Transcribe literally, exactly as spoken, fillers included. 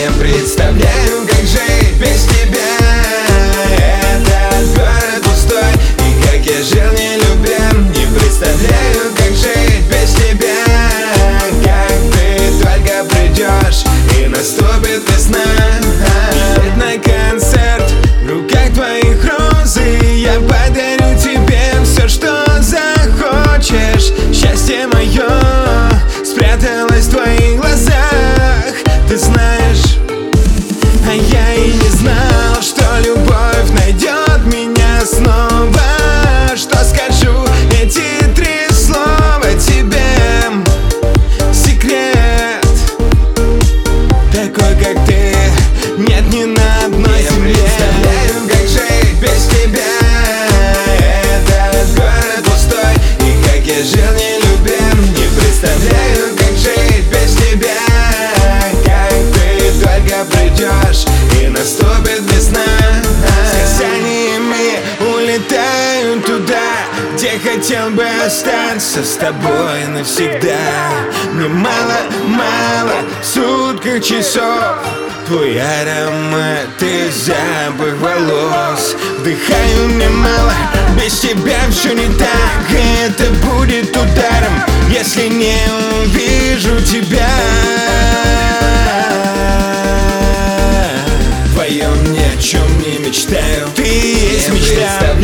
Не представляю, как жить без тебя. Этот город пустой, и как я жил не любя. Не представляю, как жить без тебя. Как ты только придешь, и наступит весна. Билет на концерт, в руках твоих розы. Я подарю тебе все, что захочешь. Счастье мое спряталось в твоих глазах, ты знаешь. А я и не знал, что любовь найдет меня снова. Что скажу эти три слова тебе? Секрет такой, как ты, нет ни на одной земле. Не представляю, как жить без тебя. Этот город пустой, и как я жил не любя. Не представляю, как жить без тебя. Как ты только придешь, и наступит весна. Сияниями улетаю туда, где хотел бы остаться с тобой навсегда. Мне мало, мало в сутках часов. Твой аромат и запах волос. Вдыхаю, мне мало, без тебя все не так. И это будет ударом, если не увижу тебя. Вдвоем ни о чем не мечтаю, ты и есть мечта.